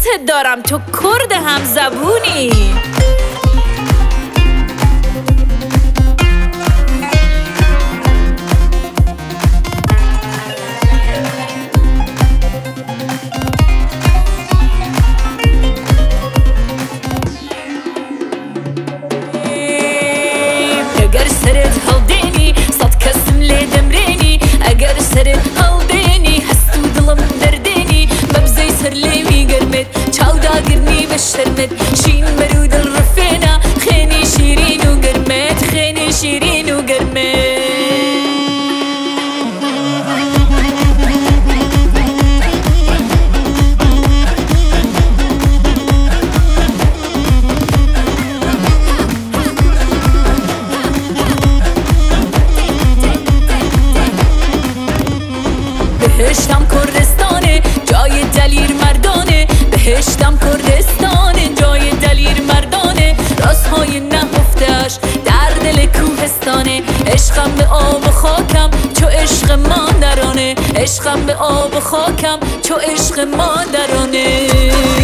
دوستت دارم، تو کرد هم زبونی. اگر سرت هەڵدێنی سەد کەسم لێ دەمرێنی، ئەگەر سرت هەڵدێنی هەست و دڵم دەردێنی، بە بزەی سەر لێوی گەرمێت چاوداگرنی بە شەرمت، شین بەر و دڵ ڕفێنە خێنی شیرین و گەرمێت، خێنی شیرین و گەرمێت. بهشتم کردستانه جای دلیر مردانه، بهشتم کردستانه جای دلیر مردانه، رازهای نهفته‌اش در دل کوهستانه، عشقم به آب و خاکم چو عشق مادرانه، عشقم به آب و خاکم چو عشق مادرانه.